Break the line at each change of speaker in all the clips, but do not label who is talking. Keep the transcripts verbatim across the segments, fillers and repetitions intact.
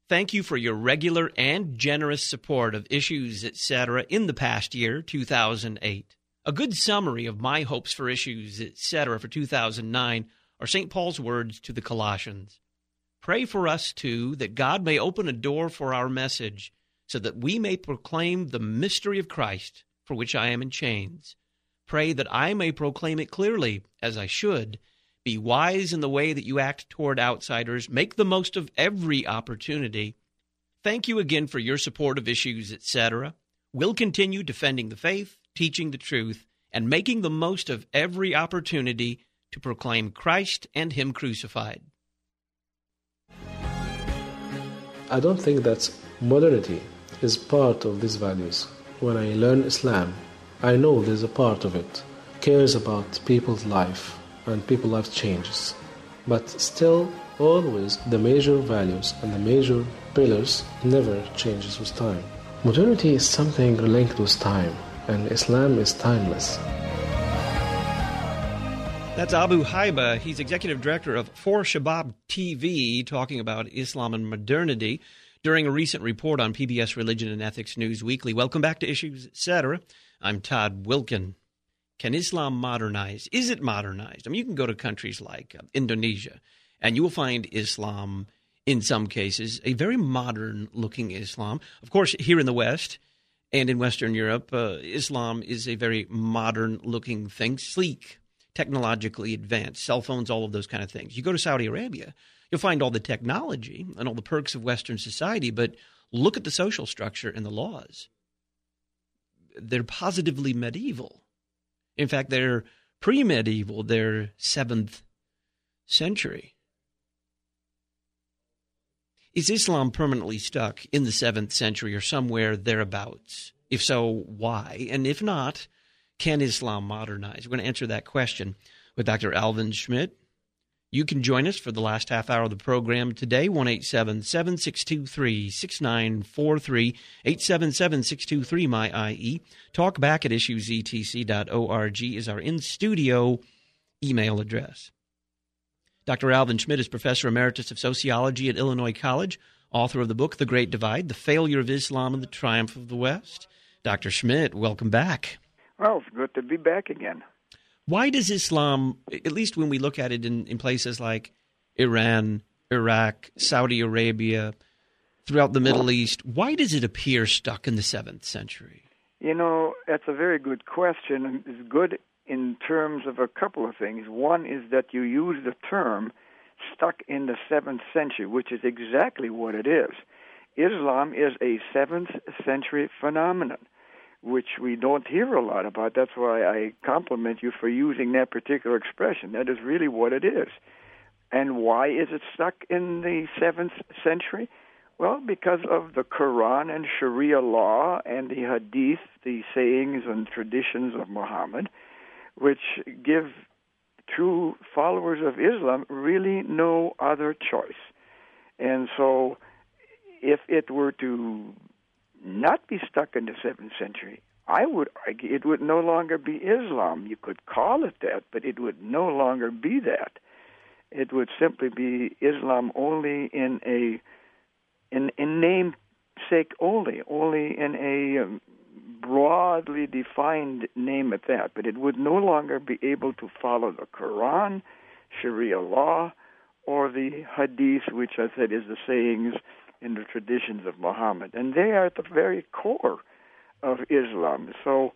Thank you for your regular and generous support of Issues, et cetera in the past year, two thousand eight. A good summary of my hopes for Issues, et cetera for two thousand nine are Saint Paul's words to the Colossians. Pray for us, too, that God may open a door for our message so that we may proclaim the mystery of Christ, for which I am in chains. Pray that I may proclaim it clearly, as I should. Be wise in the way that you act toward outsiders. Make the most of every opportunity. Thank you again for your support of Issues, et cetera. We'll continue defending the faith, teaching the truth, and making the most of every opportunity to proclaim Christ and Him crucified.
I don't think that modernity is part of these values. When I learn Islam, I know there's a part of it. Cares about people's life. And people's life changes. But still, always, the major values and the major pillars never changes with time. Modernity is something linked with time, and Islam is timeless.
That's Abu Haiba. He's executive director of For Shabab T V, talking about Islam and modernity during a recent report on P B S Religion and Ethics News Weekly. Welcome back to Issues, et cetera. I'm Todd Wilkin. Can Islam modernize? Is it modernized? I mean, you can go to countries like uh, Indonesia, and you will find Islam, in some cases, a very modern-looking Islam. Of course, here in the West and in Western Europe, uh, Islam is a very modern-looking thing, sleek, technologically advanced, cell phones, all of those kind of things. You go to Saudi Arabia, you'll find all the technology and all the perks of Western society, but look at the social structure and the laws. They're positively medieval. In fact, they're pre-medieval, they're seventh century. Is Islam permanently stuck in the seventh century or somewhere thereabouts? If so, why? And if not, can Islam modernize? We're going to answer that question with Doctor Alvin Schmidt. You can join us for the last half hour of the program today, one eight seven seven, six two three, six nine four three, eight seven seven, six two three, M Y I E. Talk back at issues e t c dot org is our in-studio email address. Doctor Alvin Schmidt is Professor Emeritus of Sociology at Illinois College, author of the book The Great Divide, The Failure of Islam and the Triumph of the West. Doctor Schmidt, welcome back.
Well, it's good to be back again.
Why does Islam, at least when we look at it in, in places like Iran, Iraq, Saudi Arabia, throughout the Middle East, why does it appear stuck in the seventh century?
You know, that's a very good question, and it's good in terms of a couple of things. One is that you use the term stuck in the seventh century, which is exactly what it is. Islam is a seventh century phenomenon, which we don't hear a lot about. That's why I compliment you for using that particular expression. That is really what it is. And why is it stuck in the seventh century? Well, because of the Quran and Sharia law and the Hadith, the sayings and traditions of Muhammad, which give true followers of Islam really no other choice. And so if it were to not be stuck in the seventh century, I would argue it would no longer be Islam. You could call it that, but it would no longer be that. It would simply be Islam only in a in in namesake only, only in a um, broadly defined name at that. But it would no longer be able to follow the Quran, Sharia law, or the Hadith, which I said is the sayings in the traditions of Muhammad. And they are at the very core of Islam. So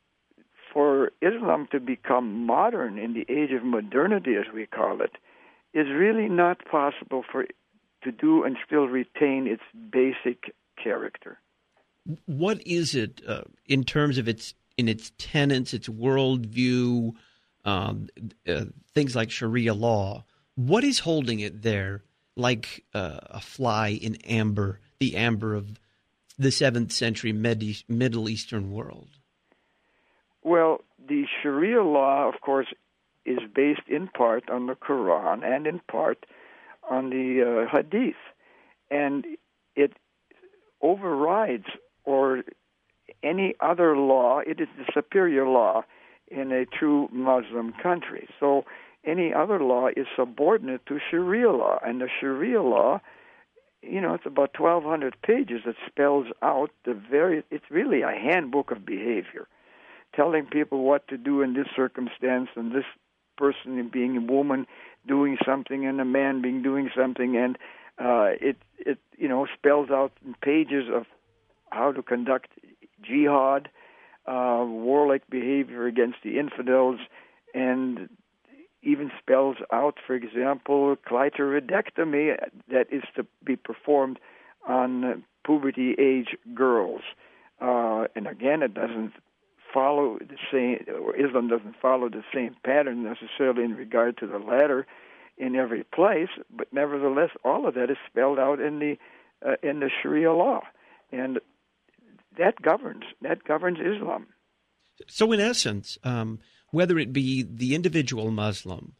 for Islam to become modern in the age of modernity, as we call it, is really not possible for it to do and still retain its basic character.
What is it uh, in terms of its in its tenets, its worldview, um, uh, things like Sharia law? What is holding it there like uh, a fly in amber, the amber of the seventh century Medi- Middle Eastern world?
Well, the Sharia law, of course, is based in part on the Quran and in part on the uh, Hadith. And it overrides or any other law. It is the superior law in a true Muslim country. So any other law is subordinate to Sharia law, and the Sharia law you know, it's about twelve hundred pages that spells out the very, it's really a handbook of behavior, telling people what to do in this circumstance, and this person being a woman doing something and a man being doing something, and uh, it, it, you know, spells out in pages of how to conduct jihad, uh, warlike behavior against the infidels, and even spells out, for example, clitoridectomy that is to be performed on puberty-age girls. Uh, and again, it doesn't follow the same, or Islam doesn't follow the same pattern necessarily in regard to the latter in every place, but nevertheless, all of that is spelled out in the uh, in the Sharia law, and that governs that governs Islam.
So, in essence, um, whether it be the individual Muslim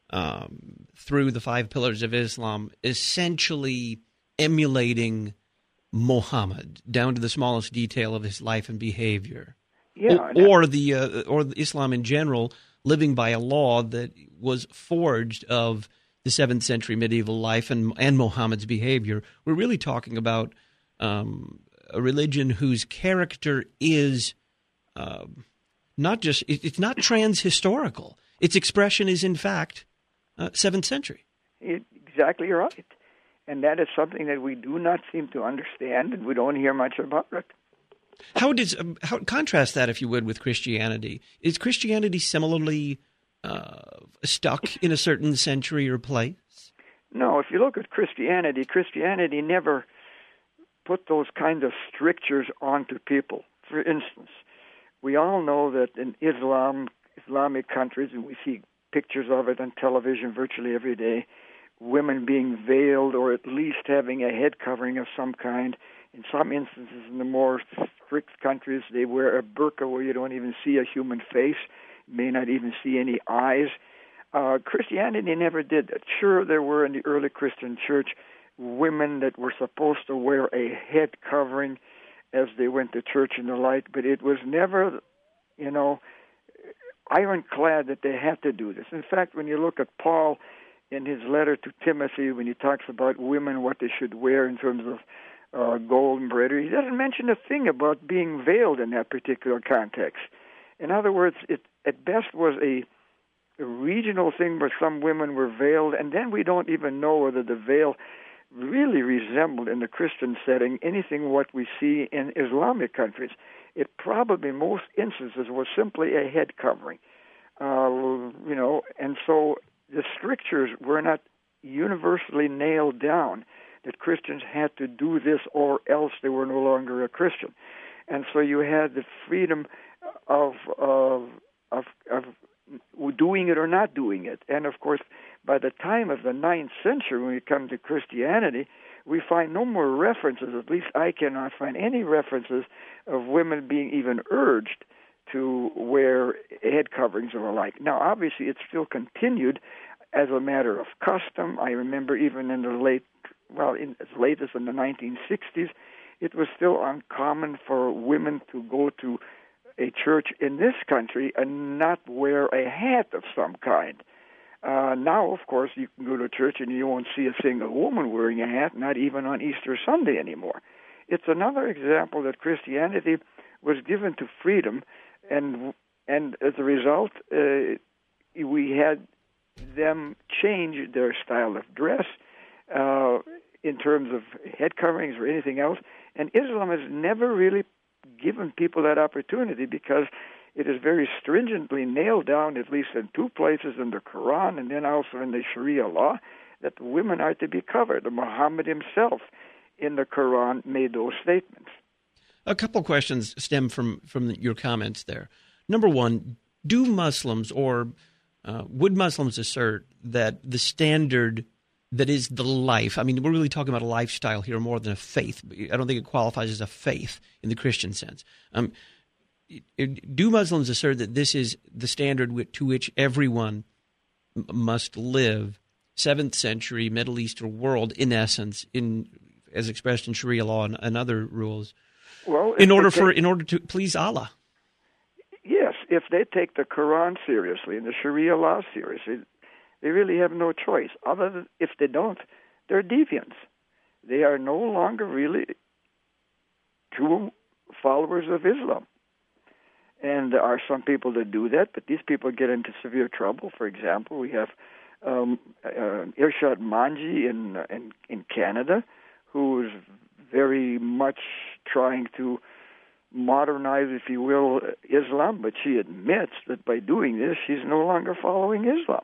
um, through the five pillars of Islam, essentially emulating Muhammad down to the smallest detail of his life and behavior,
yeah,
or, or the uh, or Islam in general, living by a law that was forged of the seventh century medieval life and and Muhammad's behavior. We're really talking about um, a religion whose character is uh, not just it, it's not trans-historical. Its expression is in fact uh, seventh century.
It, exactly right, and that is something that we do not seem to understand, and we don't hear much about it.
How does um, how contrast that, if you would, with Christianity? Is Christianity similarly uh, stuck in a certain century or place?
No, if you look at Christianity, Christianity never put those kind of strictures onto people. For instance, we all know that in Islam, Islamic countries, and we see pictures of it on television virtually every day, women being veiled or at least having a head covering of some kind. In some instances, in the more strict countries, they wear a burqa where you don't even see a human face, may not even see any eyes. Uh, Christianity never did that. Sure, there were in the early Christian church women that were supposed to wear a head covering as they went to church and the like, but it was never, you know, ironclad that they had to do this. In fact, when you look at Paul in his letter to Timothy, when he talks about women, what they should wear in terms of uh, gold embroidery, he doesn't mention a thing about being veiled in that particular context. In other words, it at best was a, a regional thing where some women were veiled, and then we don't even know whether the veil really resembled in the Christian setting anything what we see in Islamic countries. It probably in most instances was simply a head covering, uh, you know, and so the strictures were not universally nailed down that Christians had to do this or else they were no longer a Christian. And so you had the freedom of of of, of doing it or not doing it. And of course, by the time of the ninth century, when we come to Christianity, we find no more references, at least I cannot find any references of women being even urged to wear head coverings or the like. Now, obviously, it still continued as a matter of custom. I remember even in the late, well, in, as late as in the nineteen sixties, it was still uncommon for women to go to a church in this country and not wear a hat of some kind. Uh, now, of course, you can go to church and you won't see a single woman wearing a hat, not even on Easter Sunday anymore. It's another example that Christianity was given to freedom, and and as a result, uh, we had them change their style of dress uh, in terms of head coverings or anything else. And Islam has never really given people that opportunity because it is very stringently nailed down, at least in two places in the Quran and then also in the Sharia law, that women are to be covered. Muhammad himself in the Quran made those statements.
A couple questions stem from, from your comments there. Number one, do Muslims or uh, would Muslims assert that the standard that is the life, I mean, we're really talking about a lifestyle here more than a faith. I don't think it qualifies as a faith in the Christian sense. Um, do Muslims assert that this is the standard to which everyone m- must live, seventh century Middle Eastern world, in essence, in as expressed in Sharia law and, and other rules,
well,
in order
they,
for in order to please Allah?
Yes, if they take the Quran seriously and the Sharia law seriously, they really have no choice. Other than if they don't, they're deviants. they are no longer really true followers of Islam. And there are some people that do that, but these people get into severe trouble. For example, we have um, uh, Irshad Manji in, in in Canada, who is very much trying to modernize, if you will, Islam, but she admits that by doing this, she's no longer following Islam.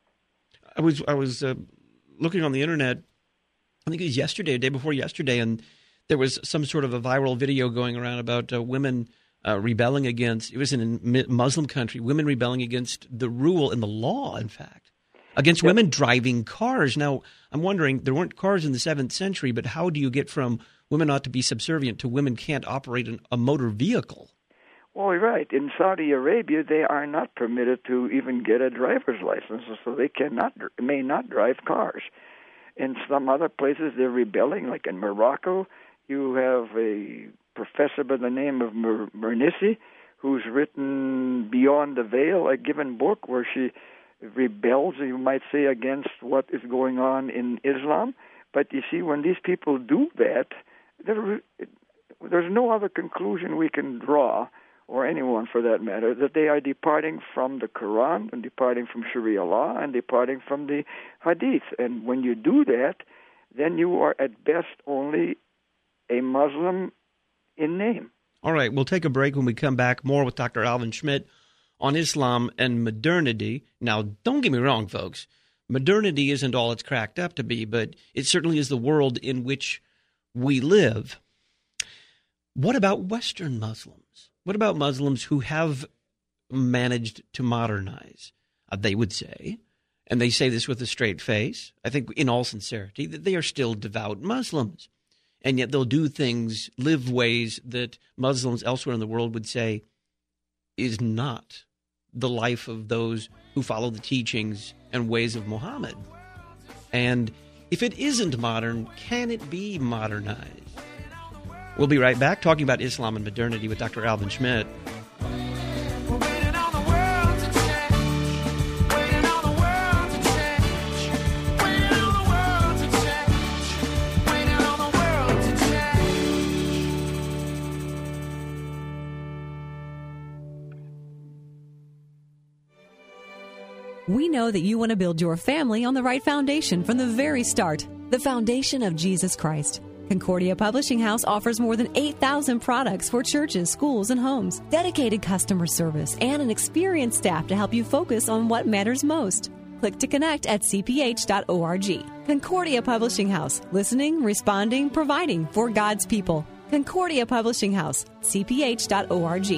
I was I was uh, looking on the internet, I think it was yesterday, the day before yesterday, and there was some sort of a viral video going around about uh, women uh, rebelling against, it was in a Muslim country, women rebelling against the rule and the law, in fact, against yep. women driving cars. Now, I'm wondering, there weren't cars in the seventh century, but how do you get from women ought to be subservient to women can't operate an, a motor vehicle?
Well, you're right. In Saudi Arabia, they are not permitted to even get a driver's license, so they cannot, may not drive cars. In some other places, they're rebelling, like in Morocco. You have a professor by the name of Mernissi, who's written Beyond the Veil, a given book where she rebels, you might say, against what is going on in Islam. But you see, when these people do that, there, there's no other conclusion we can draw, or anyone for that matter, that they are departing from the Quran and departing from Sharia law and departing from the Hadith. And when you do that, then you are at best only a Muslim in name.
All right, we'll take a break. When we come back, more with Doctor Alvin Schmidt on Islam and modernity. Now, don't get me wrong, folks. Modernity isn't all it's cracked up to be, but it certainly is the world in which we live. What about Western Muslims? What about Muslims who have managed to modernize, uh, they would say, and they say this with a straight face, I think in all sincerity, that they are still devout Muslims. And yet they'll do things, live ways that Muslims elsewhere in the world would say is not the life of those who follow the teachings and ways of Muhammad. And if it isn't modern, can it be modernized? We'll be right back talking about Islam and modernity with Doctor Alvin Schmidt.
We know that you want to build your family on the right foundation from the very start, the foundation of Jesus Christ. Concordia Publishing House offers more than eight thousand products for churches, schools, and homes, dedicated customer service, and an experienced staff to help you focus on what matters most. Click to connect at c p h dot org. Concordia Publishing House, listening, responding, providing for God's people. Concordia Publishing House, c p h dot org.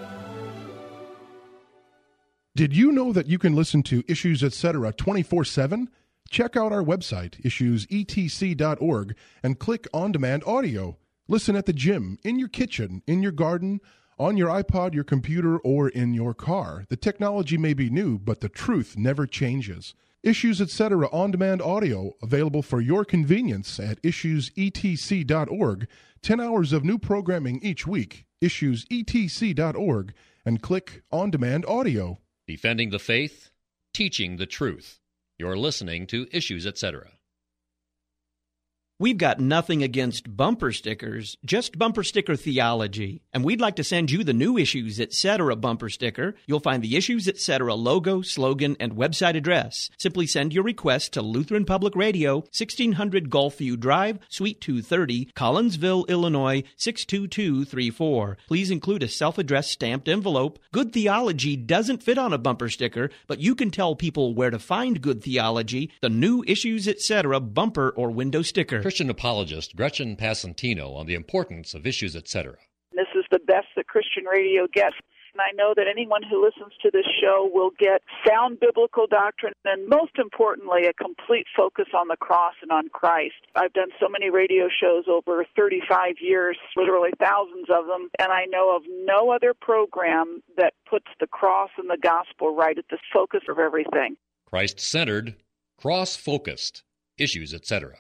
Did you know that you can listen to Issues Etc. twenty-four seven? Check out our website, issues e t c dot org, and click On Demand Audio. Listen at the gym, in your kitchen, in your garden, on your iPod, your computer, or in your car. The technology may be new, but the truth never changes. Issues Etc. On Demand Audio, available for your convenience at issues e t c dot org. Ten hours of new programming each week. issues e t c dot org, and click On Demand Audio.
Defending the faith, teaching the truth. You're listening to Issues Etc.
We've got nothing against bumper stickers, just bumper sticker theology. And we'd like to send you the new Issues Etc. bumper sticker. You'll find the Issues Etc. logo, slogan, and website address. Simply send your request to Lutheran Public Radio, sixteen hundred Gulfview Drive, Suite two thirty, Collinsville, Illinois, six two two three four. Please include a self-addressed stamped envelope. Good theology doesn't fit on a bumper sticker, but you can tell people where to find good theology, the new Issues Etc. bumper or window sticker.
Christian apologist Gretchen Passantino on the importance of Issues Etc.
This is the best that Christian radio gets. And I know that anyone who listens to this show will get sound biblical doctrine and, most importantly, a complete focus on the cross and on Christ. I've done so many radio shows over thirty-five years, literally thousands of them, and I know of no other program that puts the cross and the gospel right at the focus of everything.
Christ-centered, cross-focused, Issues Etc.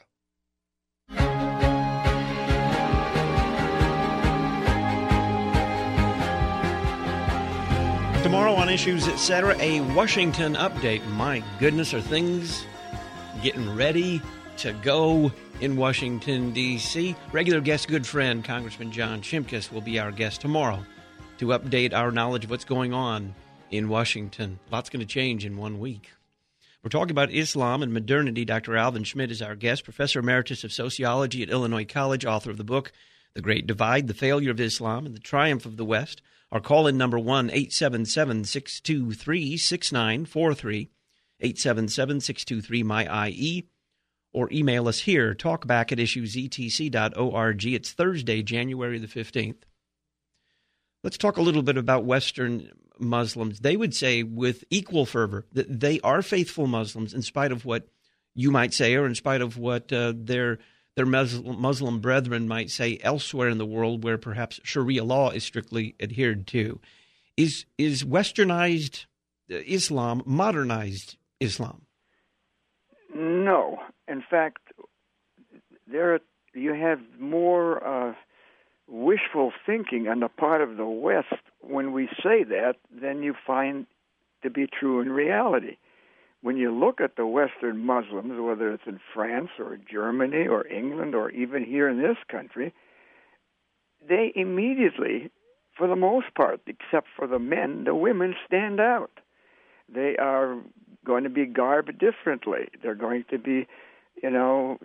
Tomorrow on Issues Etc., a Washington update. My goodness, are things getting ready to go in Washington, D C Regular guest, good friend, Congressman John Shimkus will be our guest tomorrow to update our knowledge of what's going on in Washington. Lots going to change in one week. We're talking about Islam and modernity. Doctor Alvin Schmidt is our guest, Professor Emeritus of Sociology at Illinois College, author of the book, The Great Divide, The Failure of Islam and the Triumph of the West. Our call-in number one eight seven seven, six two three, six nine four three, eight seven seven, six two three, M Y I E, or email us here, talkback at issues e t c dot org. It's Thursday, January the fifteenth. Let's talk a little bit about Western Muslims. They would say with equal fervor that they are faithful Muslims in spite of what you might say or in spite of what uh, their their Muslim, Muslim brethren might say elsewhere in the world where perhaps Sharia law is strictly adhered to. Is, is Westernized Islam modernized Islam?
No. In fact, there you have more uh, wishful thinking on the part of the West when we say that than you find to be true in reality. When you look at the Western Muslims, whether it's in France or Germany or England or even here in this country, they immediately, for the most part, except for the men, the women stand out. They are going to be garbed differently. They're going to be, you know,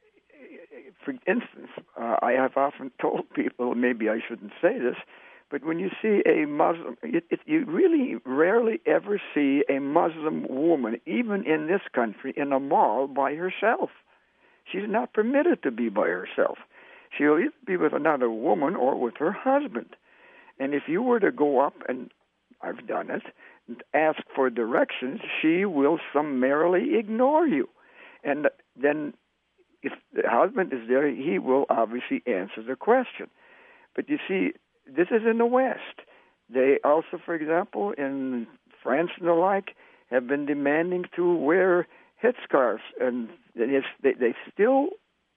for instance, uh, I have often told people, maybe I shouldn't say this, but when you see a Muslim, it, it, you really rarely ever see a Muslim woman, even in this country, in a mall by herself. She's not permitted to be by herself. She'll either be with another woman or with her husband. And if you were to go up, and I've done it, and ask for directions, she will summarily ignore you. And then if the husband is there, he will obviously answer the question. But you see, this is in the West. They also, for example, in France and the like, have been demanding to wear headscarves, and it's, they, they still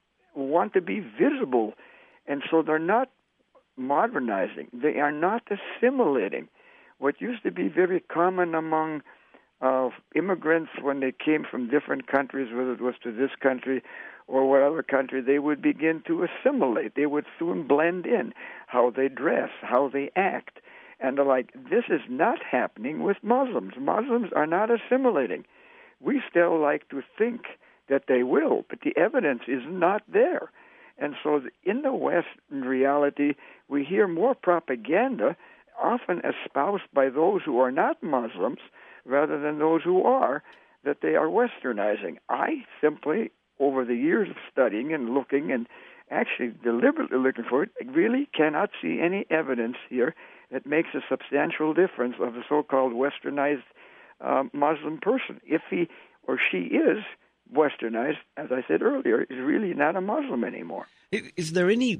want to be visible, and so they're not modernizing. They are not assimilating. What used to be very common among uh, immigrants when they came from different countries, whether it was to this country or whatever country, they would begin to assimilate. They would soon blend in how they dress, how they act. And the like, this is not happening with Muslims. Muslims are not assimilating. We still like to think that they will, but the evidence is not there. And so in the West, in reality, we hear more propaganda, often espoused by those who are not Muslims rather than those who are, that they are Westernizing. I simply, over the years of studying and looking and actually deliberately looking for it, really cannot see any evidence here that makes a substantial difference of the so-called Westernized uh, Muslim person. If he or she is Westernized, as I said earlier, is really not a Muslim anymore.
Is there any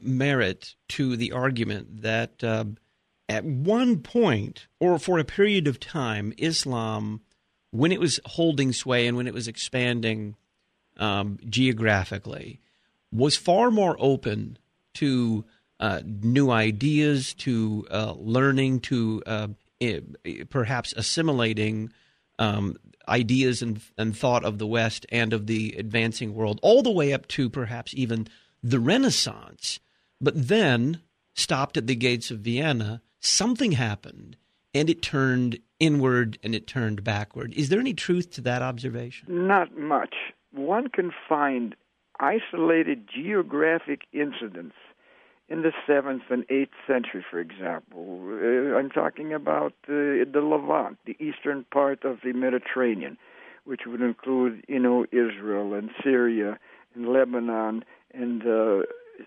merit to the argument that uh, at one point, or for a period of time, Islam, when it was holding sway and when it was expanding um, geographically, was far more open to uh, new ideas, to uh, learning, to uh, perhaps assimilating um, ideas and, and thought of the West and of the advancing world, all the way up to perhaps even the Renaissance, but then stopped at the gates of Vienna. Something happened, and it turned inward and it turned backward. Is there any truth to that observation?
Not much. One can find isolated geographic incidents in the seventh and eighth century, for example. Uh, I'm talking about uh, the Levant, the eastern part of the Mediterranean, which would include, you know, Israel and Syria and Lebanon and uh,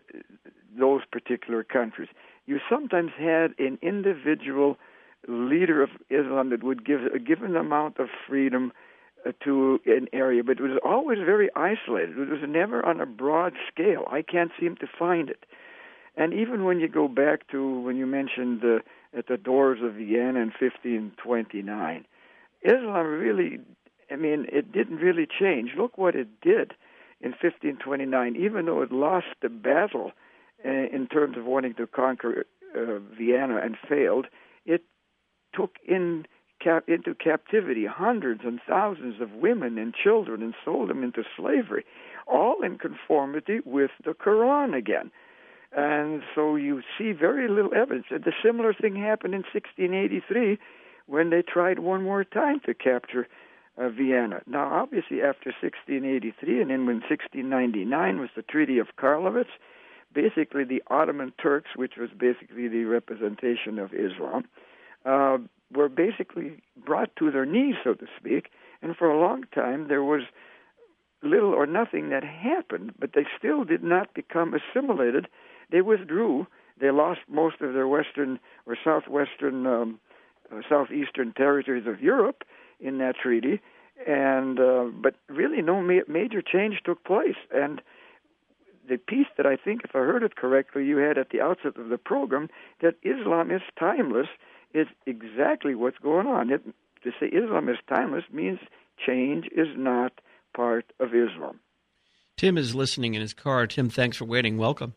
those particular countries. You sometimes had an individual leader of Islam that would give a given amount of freedom uh, to an area, but it was always very isolated. It was never on a broad scale. I can't seem to find it. And even when you go back to when you mentioned uh, at the doors of Vienna in fifteen twenty-nine, Islam really, I mean, it didn't really change. Look what it did in fifteen twenty-nine, even though it lost the battle uh, in terms of wanting to conquer uh, Vienna and failed, it took in cap- into captivity hundreds and thousands of women and children and sold them into slavery. all in conformity with the Quran again. And so you see very little evidence. The similar thing happened in sixteen eighty-three when they tried one more time to capture uh, Vienna. Now, obviously, after sixteen eighty-three, and then when sixteen ninety-nine was the Treaty of Karlovitz, basically the Ottoman Turks, which was basically the representation of Islam, uh, were basically brought to their knees, so to speak, and for a long time there was little or nothing that happened, but they still did not become assimilated. They withdrew. They lost most of their western or southwestern, um, uh, southeastern territories of Europe in that treaty, and uh, but really no ma- major change took place. And the piece that I think, if I heard it correctly, you had at the outset of the program, that Islam is timeless, is exactly what's going on. It, to say Islam is timeless means change is not part of Islam.
Tim is listening in his car. Tim, thanks for waiting. Welcome.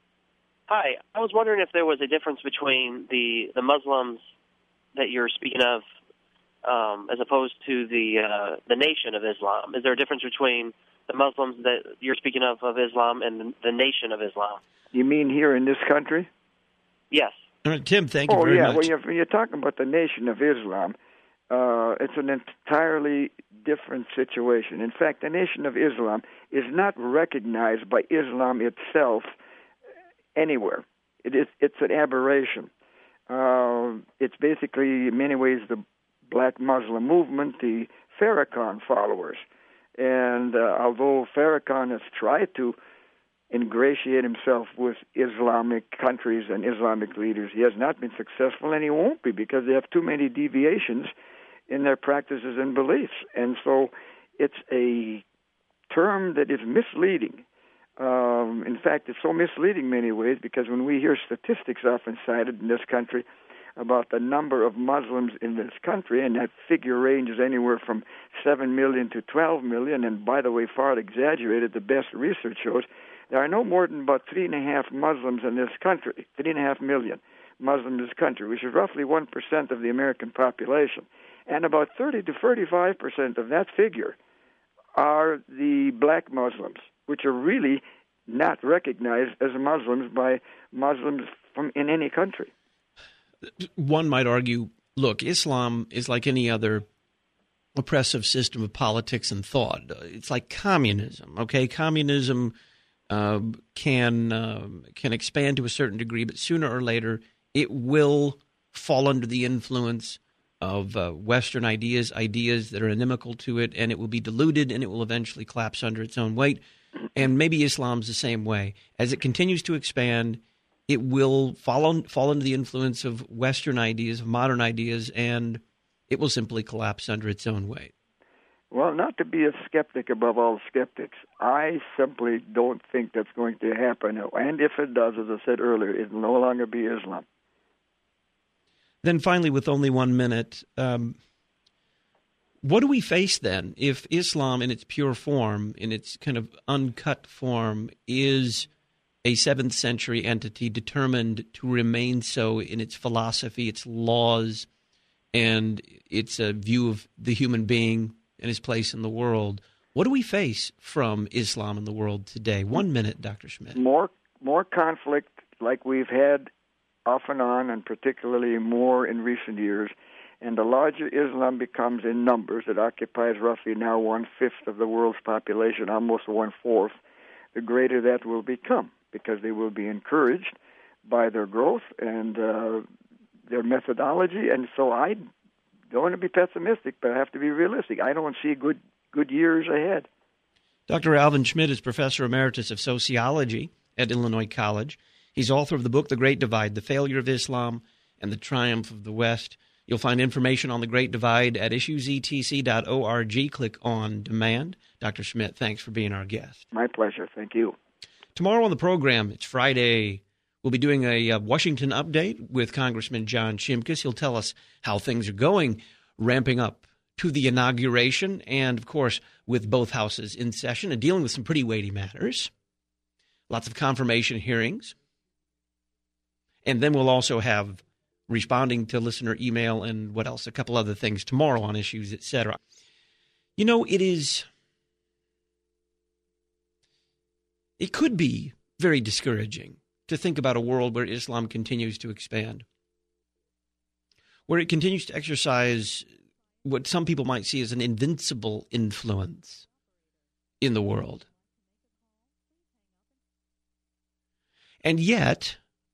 Hi. I was wondering if there was a difference between the, the Muslims that you're speaking of um, as opposed to the uh, the nation of Islam. Is there a difference between the Muslims that you're speaking of of Islam and the, the nation of Islam?
You mean here in this country?
Yes.
All right, Tim, thank you
oh,
very
yeah.
much.
When you're, when you're talking about the nation of Islam, uh, it's an entirely different situation. In fact, the nation of Islam is not recognized by Islam itself anywhere. It is, it's an aberration. Uh, it's basically, in many ways, the black Muslim movement, the Farrakhan followers. And uh, although Farrakhan has tried to ingratiate himself with Islamic countries and Islamic leaders, he has not been successful, and he won't be, because they have too many deviations in their practices and beliefs. And so it's a term that is misleading. Um, in fact, it's so misleading in many ways, because when we hear statistics often cited in this country about the number of Muslims in this country, and that figure ranges anywhere from seven million to twelve million, and by the way, far exaggerated, the best research shows there are no more than about three and a half Muslims in this country, three and a half million Muslims in this country, which is roughly one percent of the American population. And about thirty to thirty-five percent of that figure are the black Muslims, which are really not recognized as Muslims by Muslims from in any country.
One might argue, look, Islam is like any other oppressive system of politics and thought. It's like communism, okay? Communism uh, can uh, can expand to a certain degree, but sooner or later it will fall under the influence of uh, Western ideas, ideas that are inimical to it, and it will be diluted, and it will eventually collapse under its own weight. And maybe Islam's the same way. As it continues to expand, it will fall, fall under the influence of Western ideas, of modern ideas, and it will simply collapse under its own weight.
Well, not to be a skeptic above all skeptics, I simply don't think that's going to happen. And if it does, as I said earlier, it will no longer be Islam.
Then finally, with only one minute, um, what do we face then if Islam in its pure form, in its kind of uncut form, is a seventh century entity determined to remain so in its philosophy, its laws, and its uh, view of the human being and his place in the world? What do we face from Islam in the world today? One minute, Doctor Schmidt.
More, more conflict like we've had off and on, and particularly more in recent years. And the larger Islam becomes in numbers, it occupies roughly now one-fifth of the world's population, almost one-fourth, the greater that will become, because they will be encouraged by their growth and uh, their methodology. And so I don't want to be pessimistic, but I have to be realistic. I don't see good good years ahead.
Doctor Alvin Schmidt is Professor Emeritus of Sociology at Illinois College. He's author of the book The Great Divide, The Failure of Islam and the Triumph of the West. You'll find information on The Great Divide at issues e t c dot org. Click on Demand. Doctor Schmidt, thanks for being our guest.
My pleasure. Thank you.
Tomorrow on the program, it's Friday, we'll be doing a uh, Washington update with Congressman John Shimkus. He'll tell us how things are going, ramping up to the inauguration, and, of course, with both houses in session and dealing with some pretty weighty matters. Lots of confirmation hearings. And then we'll also have responding to listener email and what else, a couple other things tomorrow on Issues, et cetera. You know, it is it could be very discouraging to think about a world where Islam continues to expand, where it continues to exercise what some people might see as an invincible influence in the world. And yet,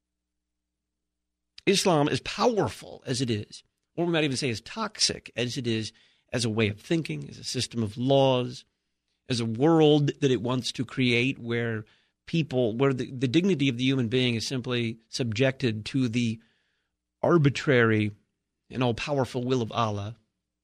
Islam, as powerful as it is, or we might even say as toxic as it is, as a way of thinking, as a system of laws, as a world that it wants to create where people, where the, the dignity of the human being is simply subjected to the arbitrary and all-powerful will of Allah.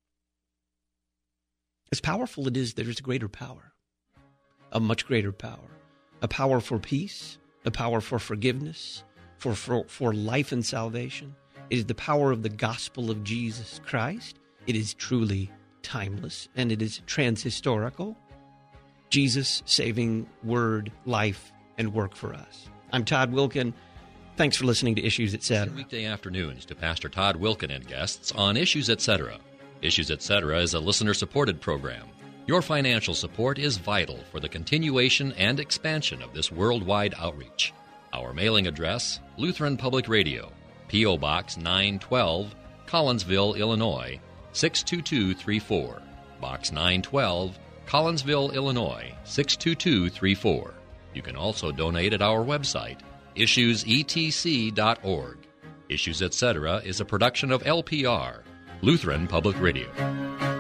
As powerful it is, there is a greater power, a much greater power, a power for peace, a power for forgiveness, for, for, for life and salvation. It is the power of the gospel of Jesus Christ. It is truly timeless, and it is transhistorical. Jesus' saving word, life, and work for us. I'm Todd Wilken. Thanks for listening to Issues, et cetera.
Weekday afternoons to Pastor Todd Wilken and guests on Issues, et cetera. Issues, et cetera is a listener-supported program. Your financial support is vital for the continuation and expansion of this worldwide outreach. Our mailing address, Lutheran Public Radio, P O. Box nine twelve, Collinsville, Illinois, six two two three four. Box nine twelve, Collinsville, Illinois, six two two three four. You can also donate at our website, issues e t c dot org. Issues, et cetera is a production of L P R, Lutheran Public Radio.